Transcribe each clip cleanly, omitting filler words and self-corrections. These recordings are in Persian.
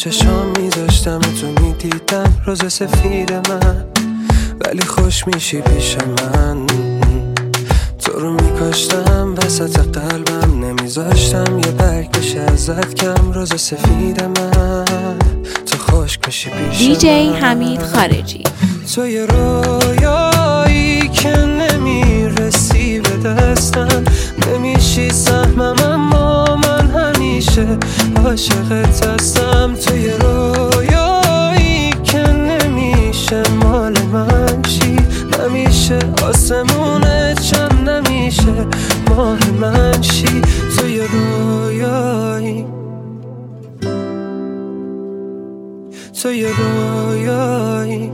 چشام میذاشتم تو میدیدم روز سفید من، ولی خوش میشی پیش من. تو رو میکاشتم وسط قلبم، نمیذاشتم یه برگ بشه ازت کم. روز سفید من تو خوش میشی پیش من. دیجی حمید خارجی. تو یه رویایی که نمیرسی به دستم، نمیشی سهمم اما من همیشه عاشقت هستم. تو یه رویایی که نمیشه مال من شی، نمیشه آسمونت چم، نمیشه ماه من شی. تو یه رویایی، تو یه رویایی.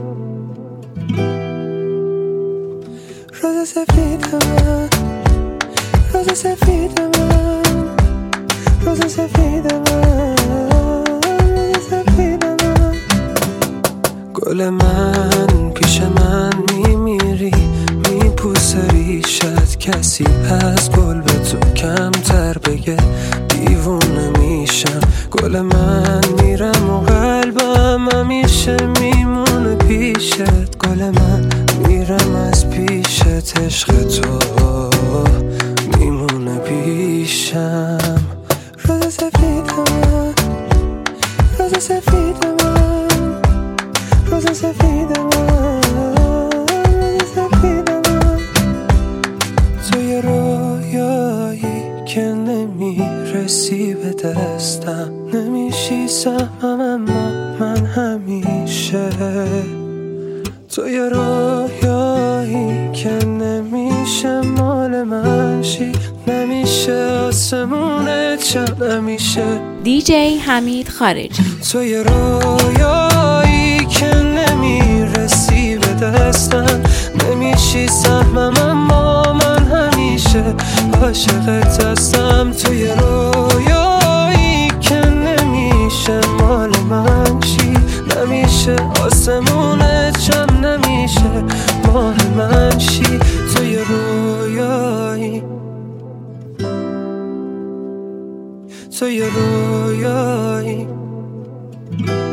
روز سفید من، روز سفید من، روز سفید من، روز سفید من. گل من پیش من میمیری، میپوسه ریشت، کسی از گل به تو کمتر بگه دیوونه میشم. گل من میرم و قلبم همیشه میمونه پیشت. گل من میرم از پیشت، عشق تو میمونه پیشم. روز سفید من، روز سفید من، روز سفید من، روز سفید من. تو یه رویایی که نمیرسی به دستم، نمیشی سهمم اما من همیشه. تو یه رویایی که نمیشه مال من شی، نمیشه آسمونت چم، نمیشه. دیجی حمید خارجی. تو یه رویایی که نمیرسی به دستم، نمیشی سهمم اما من همیشه عاشقت هستم. تو یه رویایی که نمیشه مال من شی، نمیشه آسمونت چم، نمیشه ماه من شی. تو یه رویایی، تو یه رویایی.